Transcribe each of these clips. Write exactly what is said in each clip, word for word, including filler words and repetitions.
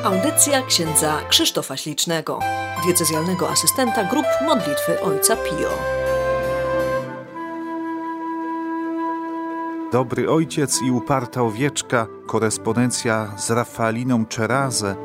Audycja księdza Krzysztofa Ślicznego, diecezjalnego asystenta grup modlitwy Ojca Pio. Dobry Ojciec i uparta owieczka, korespondencja z Rafaeliną Czerazę.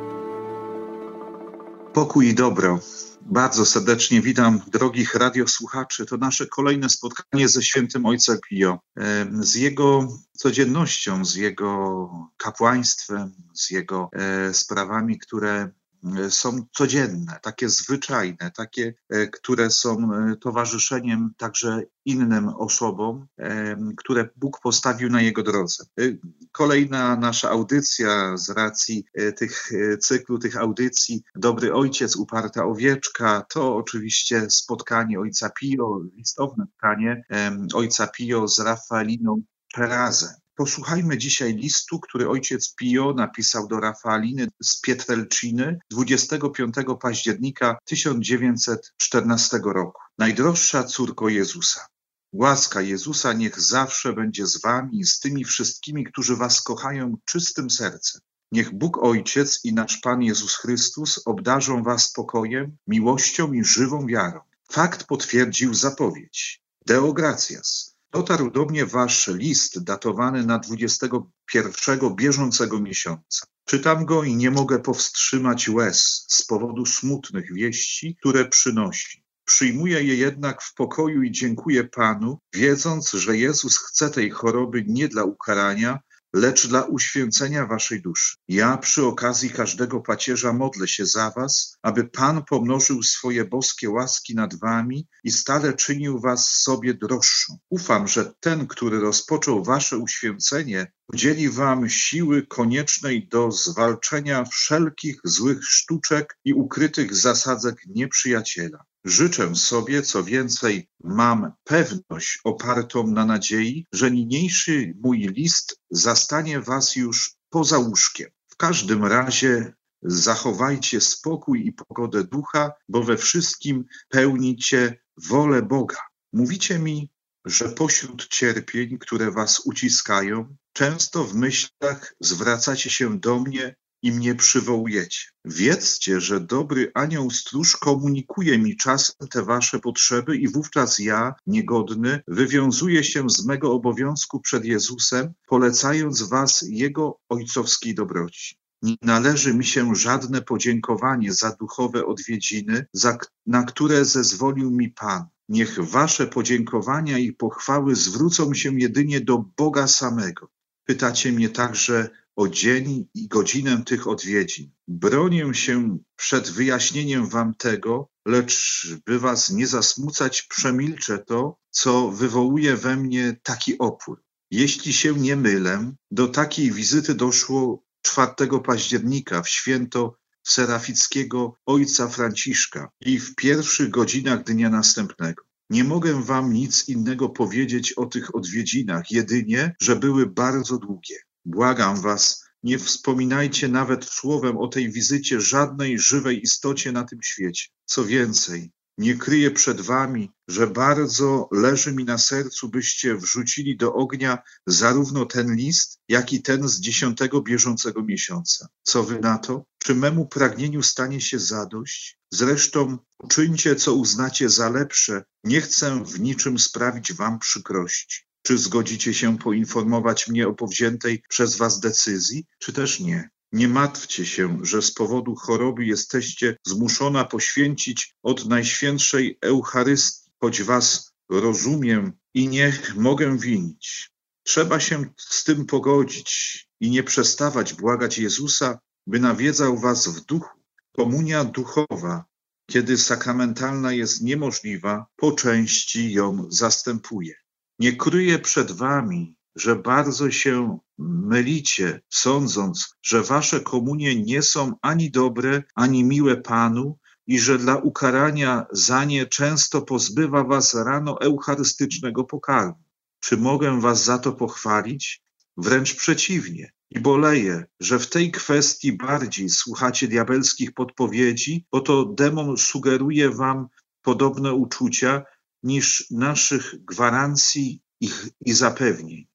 Pokój i dobro. Bardzo serdecznie witam drogich radiosłuchaczy. To nasze kolejne spotkanie ze świętym Ojcem Pio. Z jego codziennością, z jego kapłaństwem, z jego sprawami, które są codzienne, takie zwyczajne, takie, które są towarzyszeniem także innym osobom, które Bóg postawił na jego drodze. Kolejna nasza audycja z racji tych cyklu, tych audycji Dobry Ojciec, uparta owieczka, to oczywiście spotkanie Ojca Pio, listowne spotkanie Ojca Pio z Rafaeliną Czerazę. Posłuchajmy dzisiaj listu, który ojciec Pio napisał do Rafaeliny z Pietrelciny dwudziestego piątego października tysiąc dziewięćset czternastego roku. Najdroższa córko Jezusa, łaska Jezusa niech zawsze będzie z wami i z tymi wszystkimi, którzy was kochają czystym sercem. Niech Bóg Ojciec i nasz Pan Jezus Chrystus obdarzą was pokojem, miłością i żywą wiarą. Fakt potwierdził zapowiedź. Deo gratias. Dotarł do mnie wasz list datowany na dwudziestego pierwszego bieżącego miesiąca. Czytam go i nie mogę powstrzymać łez z powodu smutnych wieści, które przynosi. Przyjmuję je jednak w pokoju i dziękuję Panu, wiedząc, że Jezus chce tej choroby nie dla ukarania, lecz dla uświęcenia waszej duszy. Ja przy okazji każdego pacierza modlę się za was, aby Pan pomnożył swoje boskie łaski nad wami i stale czynił was sobie droższą. Ufam, że ten, który rozpoczął wasze uświęcenie, udzieli wam siły koniecznej do zwalczenia wszelkich złych sztuczek i ukrytych zasadzek nieprzyjaciela. Życzę sobie, co więcej, mam pewność opartą na nadziei, że niniejszy mój list zastanie was już poza łóżkiem. W każdym razie zachowajcie spokój i pogodę ducha, bo we wszystkim pełnicie wolę Boga. Mówicie mi, że pośród cierpień, które was uciskają, często w myślach zwracacie się do mnie i mnie przywołujecie. Wiedzcie, że dobry anioł stróż komunikuje mi czasem te wasze potrzeby i wówczas ja, niegodny, wywiązuję się z mego obowiązku przed Jezusem, polecając was Jego ojcowskiej dobroci. Nie należy mi się żadne podziękowanie za duchowe odwiedziny, za, na które zezwolił mi Pan. Niech wasze podziękowania i pochwały zwrócą się jedynie do Boga samego. Pytacie mnie także o dzień i godzinę tych odwiedzin. Bronię się przed wyjaśnieniem wam tego, lecz by was nie zasmucać, przemilczę to, co wywołuje we mnie taki opór. Jeśli się nie mylę, do takiej wizyty doszło czwartego października w święto serafickiego ojca Franciszka i w pierwszych godzinach dnia następnego. Nie mogę wam nic innego powiedzieć o tych odwiedzinach, jedynie, że były bardzo długie. Błagam was, nie wspominajcie nawet słowem o tej wizycie żadnej żywej istocie na tym świecie. Co więcej, nie kryję przed wami, że bardzo leży mi na sercu, byście wrzucili do ognia zarówno ten list, jak i ten z dziesiątego bieżącego miesiąca. Co wy na to? Czy memu pragnieniu stanie się zadość? Zresztą uczyńcie, co uznacie za lepsze. Nie chcę w niczym sprawić wam przykrości. Czy zgodzicie się poinformować mnie o powziętej przez was decyzji, czy też nie? Nie martwcie się, że z powodu choroby jesteście zmuszona poświęcić od Najświętszej Eucharystii, choć was rozumiem i nie mogę winić. Trzeba się z tym pogodzić i nie przestawać błagać Jezusa, by nawiedzał was w duchu. Komunia duchowa, kiedy sakramentalna jest niemożliwa, po części ją zastępuje. Nie kryję przed wami, że bardzo się mylicie, sądząc, że wasze komunie nie są ani dobre, ani miłe Panu i że dla ukarania za nie często pozbywa was rano eucharystycznego pokarmu. Czy mogę was za to pochwalić? Wręcz przeciwnie. I boleję, że w tej kwestii bardziej słuchacie diabelskich podpowiedzi, bo to demon sugeruje wam podobne uczucia, niż naszych gwarancji i, i zapewnień.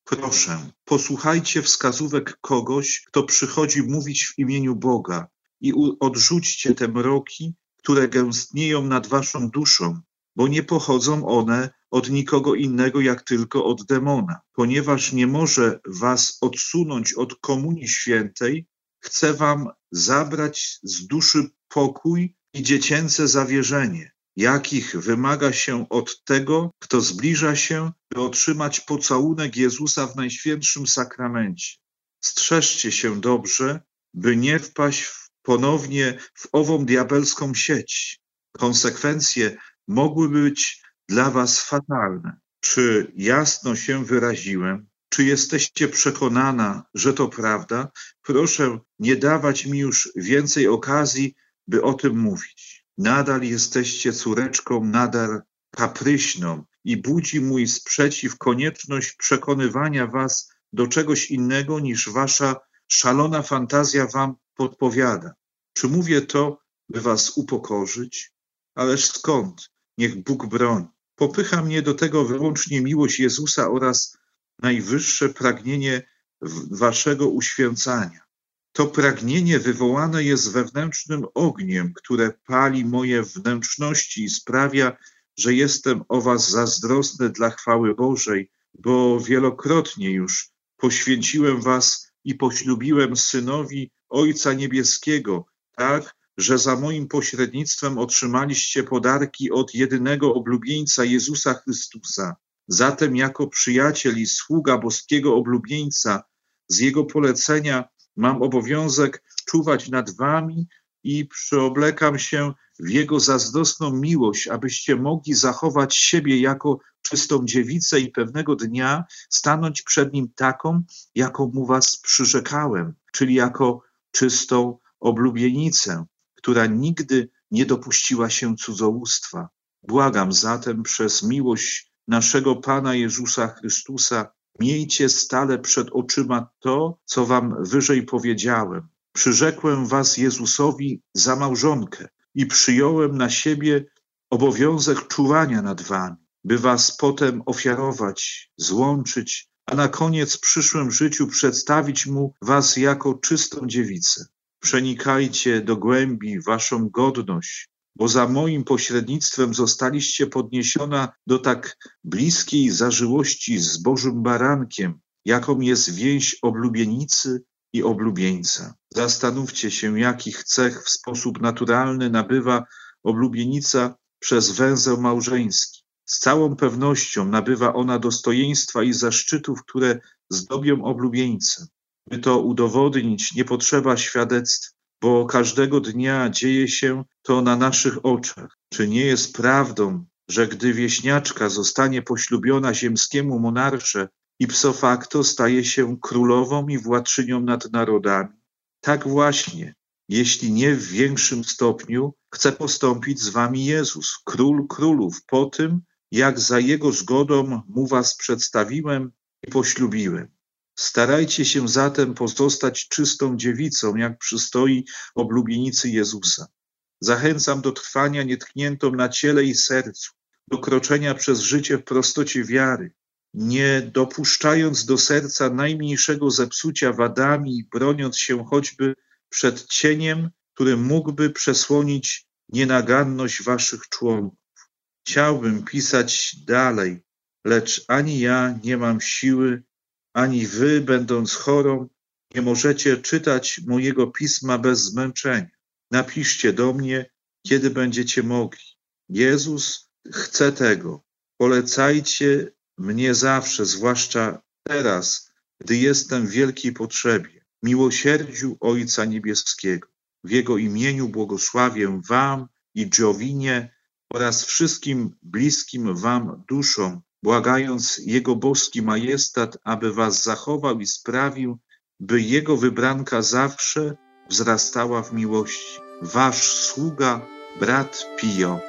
Proszę, posłuchajcie wskazówek kogoś, kto przychodzi mówić w imieniu Boga i odrzućcie te mroki, które gęstnieją nad waszą duszą, bo nie pochodzą one od nikogo innego, jak tylko od demona. Ponieważ nie może was odsunąć od komunii świętej, chcę wam zabrać z duszy pokój i dziecięce zawierzenie, jakich wymaga się od tego, kto zbliża się, by otrzymać pocałunek Jezusa w Najświętszym Sakramencie. Strzeżcie się dobrze, by nie wpaść ponownie w ową diabelską sieć. Konsekwencje mogły być dla was fatalne. Czy jasno się wyraziłem? Czy jesteście przekonana, że to prawda? Proszę nie dawać mi już więcej okazji, by o tym mówić. Nadal jesteście córeczką, nadal kapryśną i budzi mój sprzeciw konieczność przekonywania was do czegoś innego, niż wasza szalona fantazja wam podpowiada. Czy mówię to, by was upokorzyć? Ależ skąd? Niech Bóg broni. Popycha mnie do tego wyłącznie miłość Jezusa oraz najwyższe pragnienie waszego uświęcania. To pragnienie wywołane jest wewnętrznym ogniem, które pali moje wnętrzności i sprawia, że jestem o was zazdrosny dla chwały Bożej, bo wielokrotnie już poświęciłem was i poślubiłem synowi Ojca Niebieskiego, tak, że za moim pośrednictwem otrzymaliście podarki od jedynego oblubieńca Jezusa Chrystusa. Zatem jako przyjaciel i sługa boskiego oblubieńca z jego polecenia mam obowiązek czuwać nad wami i przyoblekam się w jego zazdrosną miłość, abyście mogli zachować siebie jako czystą dziewicę i pewnego dnia stanąć przed nim taką, jaką mu was przyrzekałem, czyli jako czystą oblubienicę, która nigdy nie dopuściła się cudzołóstwa. Błagam zatem przez miłość naszego Pana Jezusa Chrystusa, miejcie stale przed oczyma to, co wam wyżej powiedziałem. Przyrzekłem was Jezusowi za małżonkę i przyjąłem na siebie obowiązek czuwania nad wami, by was potem ofiarować, złączyć, a na koniec w przyszłym życiu przedstawić mu was jako czystą dziewicę. Przenikajcie do głębi waszą godność, bo za moim pośrednictwem zostaliście podniesiona do tak bliskiej zażyłości z Bożym Barankiem, jaką jest więź oblubienicy i oblubieńca. Zastanówcie się, jakich cech w sposób naturalny nabywa oblubienica przez węzeł małżeński. Z całą pewnością nabywa ona dostojeństwa i zaszczytów, które zdobią oblubieńcę. By to udowodnić, nie potrzeba świadectw, bo każdego dnia dzieje się to na naszych oczach. Czy nie jest prawdą, że gdy wieśniaczka zostanie poślubiona ziemskiemu monarsze, ipso facto staje się królową i władczynią nad narodami? Tak właśnie, jeśli nie w większym stopniu, chce postąpić z wami Jezus, Król Królów, po tym, jak za Jego zgodą mu was przedstawiłem i poślubiłem. Starajcie się zatem pozostać czystą dziewicą, jak przystoi oblubienicy Jezusa. Zachęcam do trwania nietkniętą na ciele i sercu, do kroczenia przez życie w prostocie wiary, nie dopuszczając do serca najmniejszego zepsucia wadami i broniąc się choćby przed cieniem, który mógłby przesłonić nienaganność waszych członków. Chciałbym pisać dalej, lecz ani ja nie mam siły, ani wy, będąc chorą, nie możecie czytać mojego pisma bez zmęczenia. Napiszcie do mnie, kiedy będziecie mogli. Jezus chce tego. Polecajcie mnie zawsze, zwłaszcza teraz, gdy jestem w wielkiej potrzebie, miłosierdziu Ojca Niebieskiego. W Jego imieniu błogosławię wam i Giovinie oraz wszystkim bliskim wam duszom, błagając Jego boski majestat, aby was zachował i sprawił, by Jego wybranka zawsze wzrastała w miłości. Wasz sługa, brat Pio.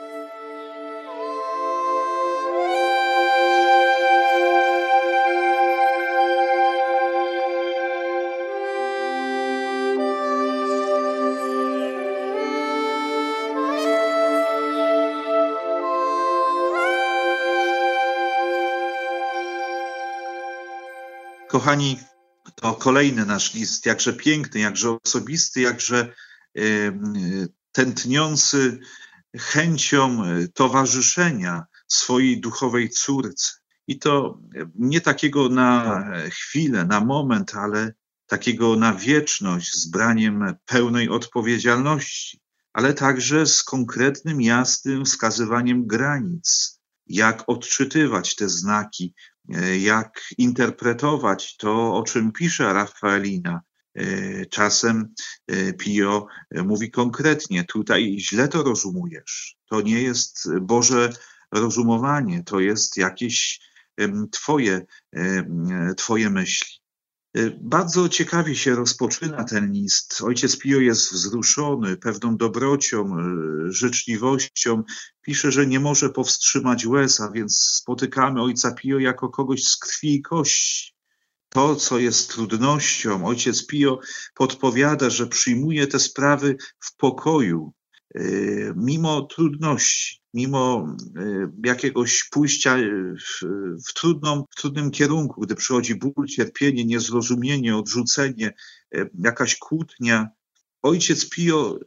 Kochani, to kolejny nasz list, jakże piękny, jakże osobisty, jakże y, tętniący chęcią towarzyszenia swojej duchowej córce. I to nie takiego na chwilę, na moment, ale takiego na wieczność, z braniem pełnej odpowiedzialności, ale także z konkretnym, jasnym wskazywaniem granic, jak odczytywać te znaki, jak interpretować to, o czym pisze Rafaelina. Czasem Pio mówi konkretnie, tutaj źle to rozumujesz. To nie jest Boże rozumowanie, to jest jakieś twoje, twoje myśli. Bardzo ciekawie się rozpoczyna ten list. Ojciec Pio jest wzruszony pewną dobrocią, życzliwością. Pisze, że nie może powstrzymać łez, a więc spotykamy ojca Pio jako kogoś z krwi i kości. To, co jest trudnością, ojciec Pio podpowiada, że przyjmuje te sprawy w pokoju, mimo trudności, mimo jakiegoś pójścia w, w, trudną, w trudnym kierunku, gdy przychodzi ból, cierpienie, niezrozumienie, odrzucenie, jakaś kłótnia. Ojciec Pio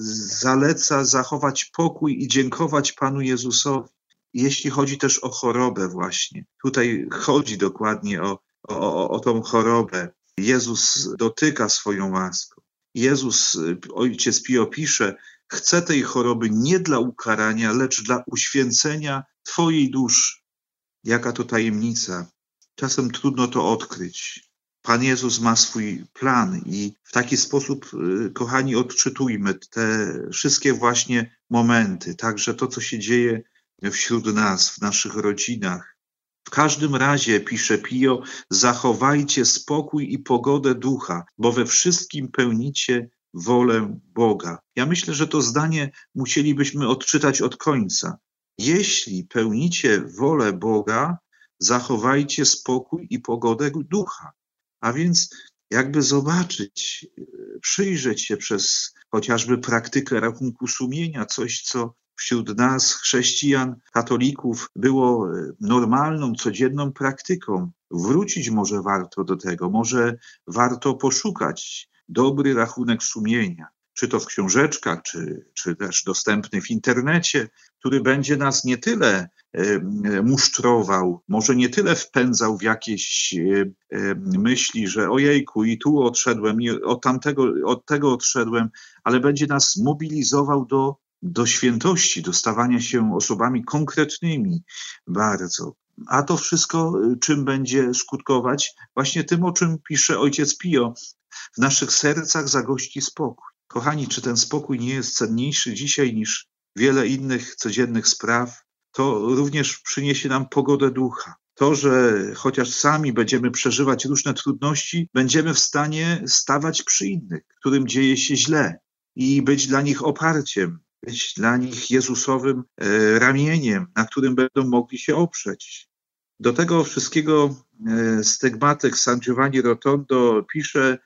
zaleca zachować pokój i dziękować Panu Jezusowi. Jeśli chodzi też o chorobę właśnie, tutaj chodzi dokładnie o, o, o tą chorobę. Jezus dotyka swoją łaską. Jezus, ojciec Pio pisze, chce tej choroby nie dla ukarania, lecz dla uświęcenia twojej duszy. Jaka to tajemnica. Czasem trudno to odkryć. Pan Jezus ma swój plan i w taki sposób, kochani, odczytujmy te wszystkie właśnie momenty, także to, co się dzieje wśród nas, w naszych rodzinach. W każdym razie, pisze Pio, zachowajcie spokój i pogodę ducha, bo we wszystkim pełnicie wolę Boga. Ja myślę, że to zdanie musielibyśmy odczytać od końca. Jeśli pełnicie wolę Boga, zachowajcie spokój i pogodę ducha. A więc jakby zobaczyć, przyjrzeć się przez chociażby praktykę rachunku sumienia, coś, co wśród nas, chrześcijan, katolików, było normalną, codzienną praktyką. Wrócić może warto do tego, może warto poszukać dobry rachunek sumienia, czy to w książeczkach, czy, czy też dostępny w internecie, który będzie nas nie tyle e, musztrował, może nie tyle wpędzał w jakieś e, e, myśli, że ojejku, i tu odszedłem, i od tamtego, od tego odszedłem, ale będzie nas mobilizował do, do świętości, do stawania się osobami konkretnymi bardzo. A to wszystko czym będzie skutkować? Właśnie tym, o czym pisze ojciec Pio. W naszych sercach zagości spokój. Kochani, czy ten spokój nie jest cenniejszy dzisiaj niż wiele innych codziennych spraw? To również przyniesie nam pogodę ducha. To, że chociaż sami będziemy przeżywać różne trudności, będziemy w stanie stawać przy innych, którym dzieje się źle i być dla nich oparciem, być dla nich Jezusowym e, ramieniem, na którym będą mogli się oprzeć. Do tego wszystkiego e, stygmatyk San Giovanni Rotondo pisze,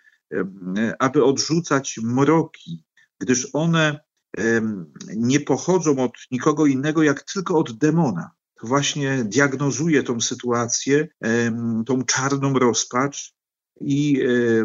aby odrzucać mroki, gdyż one nie pochodzą od nikogo innego, jak tylko od demona. To właśnie diagnozuje tą sytuację, tą czarną rozpacz i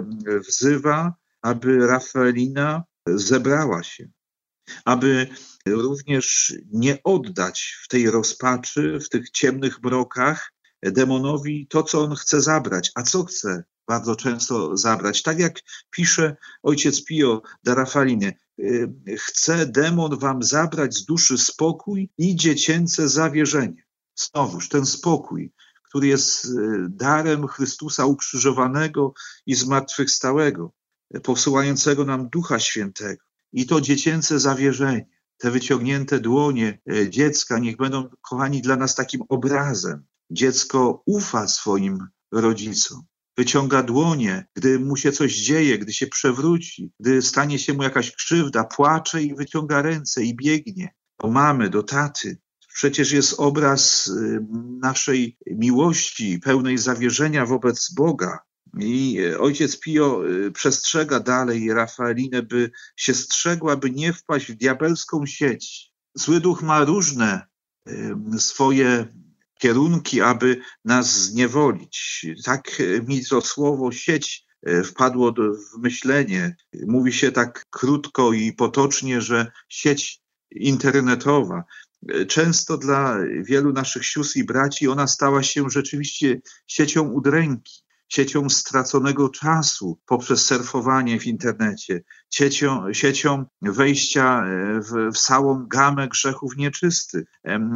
wzywa, aby Rafaelina zebrała się, aby również nie oddać w tej rozpaczy, w tych ciemnych mrokach demonowi to, co on chce zabrać. A co chce bardzo często zabrać? Tak jak pisze ojciec Pio da Rafaeliny, chce demon wam zabrać z duszy spokój i dziecięce zawierzenie. Znowuż ten spokój, który jest darem Chrystusa ukrzyżowanego i zmartwychwstałego, posyłającego nam Ducha Świętego. I to dziecięce zawierzenie, te wyciągnięte dłonie dziecka, niech będą, kochani, dla nas takim obrazem. Dziecko ufa swoim rodzicom. Wyciąga dłonie, gdy mu się coś dzieje, gdy się przewróci, gdy stanie się mu jakaś krzywda, płacze i wyciąga ręce i biegnie do mamy, do taty. Przecież jest obraz naszej miłości, pełnej zawierzenia wobec Boga. I ojciec Pio przestrzega dalej Rafaelinę, by się strzegła, by nie wpaść w diabelską sieć. Zły duch ma różne swoje kierunki, aby nas zniewolić. Tak mi to słowo sieć wpadło do, w myślenie. Mówi się tak krótko i potocznie, że sieć internetowa. Często dla wielu naszych sióstr i braci ona stała się rzeczywiście siecią udręki, siecią straconego czasu poprzez surfowanie w internecie, siecią, siecią wejścia w, w całą gamę grzechów nieczystych,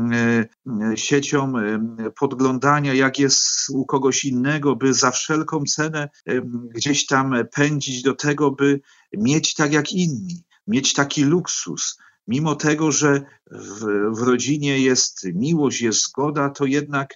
siecią podglądania, jak jest u kogoś innego, by za wszelką cenę gdzieś tam pędzić do tego, by mieć tak jak inni, mieć taki luksus. Mimo tego, że w, w rodzinie jest miłość, jest zgoda, to jednak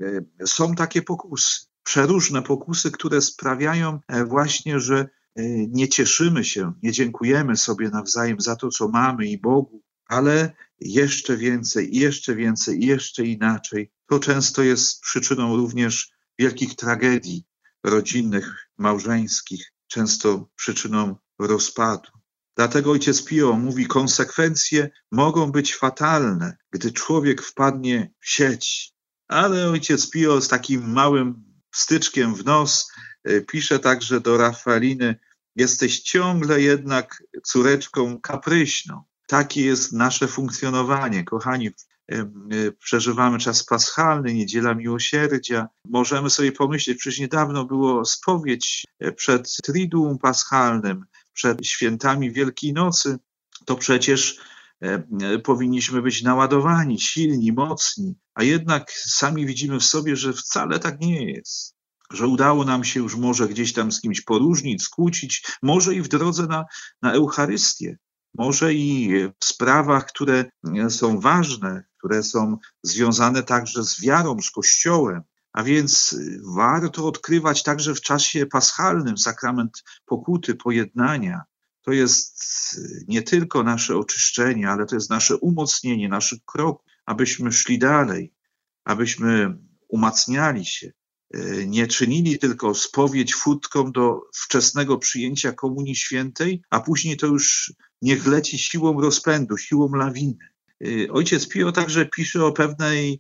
są takie pokusy. Przeróżne pokusy, które sprawiają właśnie, że nie cieszymy się, nie dziękujemy sobie nawzajem za to, co mamy i Bogu, ale jeszcze więcej, jeszcze więcej, jeszcze inaczej. To często jest przyczyną również wielkich tragedii rodzinnych, małżeńskich, często przyczyną rozpadu. Dlatego ojciec Pio mówi, konsekwencje mogą być fatalne, gdy człowiek wpadnie w sieć. Ale ojciec Pio z takim małym wstyczkiem w nos pisze także do Rafaeliny, jesteś ciągle jednak córeczką kapryśną. Takie jest nasze funkcjonowanie. Kochani, przeżywamy czas paschalny, Niedziela Miłosierdzia. Możemy sobie pomyśleć, przecież niedawno było spowiedź przed Triduum Paschalnym, przed świętami Wielkiej Nocy. To przecież powinniśmy być naładowani, silni, mocni, a jednak sami widzimy w sobie, że wcale tak nie jest. Że udało nam się już może gdzieś tam z kimś poróżnić, skłócić, może i w drodze na, na Eucharystię, może i w sprawach, które są ważne, które są związane także z wiarą, z Kościołem. A więc warto odkrywać także w czasie paschalnym sakrament pokuty, pojednania. To jest nie tylko nasze oczyszczenie, ale to jest nasze umocnienie naszych kroków, abyśmy szli dalej, abyśmy umacniali się, nie czynili tylko spowiedź furtką do wczesnego przyjęcia Komunii Świętej, a później to już niech leci siłą rozpędu, siłą lawiny. Ojciec Pio także pisze o pewnej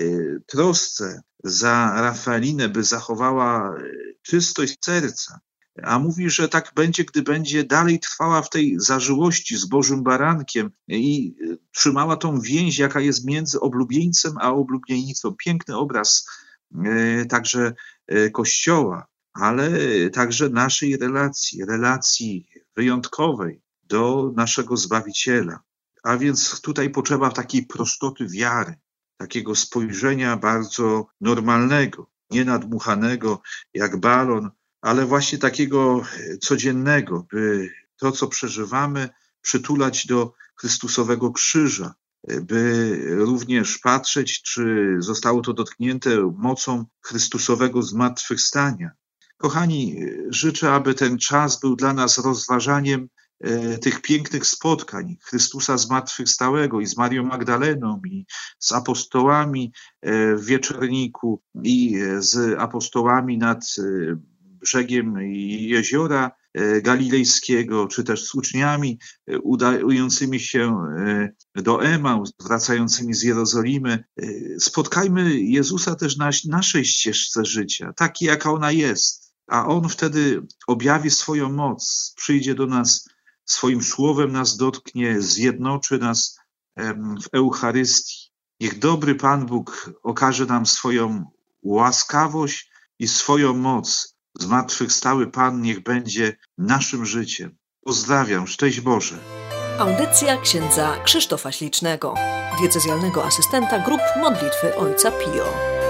trosce za Rafaelinę, by zachowała czystość serca. A mówi, że tak będzie, gdy będzie dalej trwała w tej zażyłości z Bożym Barankiem i trzymała tą więź, jaka jest między oblubieńcem a oblubienicą. Piękny obraz także Kościoła, ale także naszej relacji, relacji wyjątkowej do naszego Zbawiciela. A więc tutaj potrzeba takiej prostoty wiary, takiego spojrzenia bardzo normalnego, nie nadmuchanego jak balon, ale właśnie takiego codziennego, by to, co przeżywamy, przytulać do Chrystusowego krzyża, by również patrzeć, czy zostało to dotknięte mocą Chrystusowego zmartwychwstania. Kochani, życzę, aby ten czas był dla nas rozważaniem tych pięknych spotkań Chrystusa zmartwychwstałego i z Marią Magdaleną, i z apostołami w wieczorniku, i z apostołami nad brzegiem jeziora galilejskiego, czy też z uczniami udającymi się do Emaus, wracającymi z Jerozolimy. Spotkajmy Jezusa też na naszej ścieżce życia, takiej jaka ona jest, a On wtedy objawi swoją moc, przyjdzie do nas swoim słowem, nas dotknie, zjednoczy nas w Eucharystii. Niech dobry Pan Bóg okaże nam swoją łaskawość i swoją moc. Zmartwychwstały Pan niech będzie naszym życiem. Pozdrawiam, szczęść Boże. Audycja księdza Krzysztofa Ślicznego, diecezjalnego asystenta grup modlitwy Ojca Pio.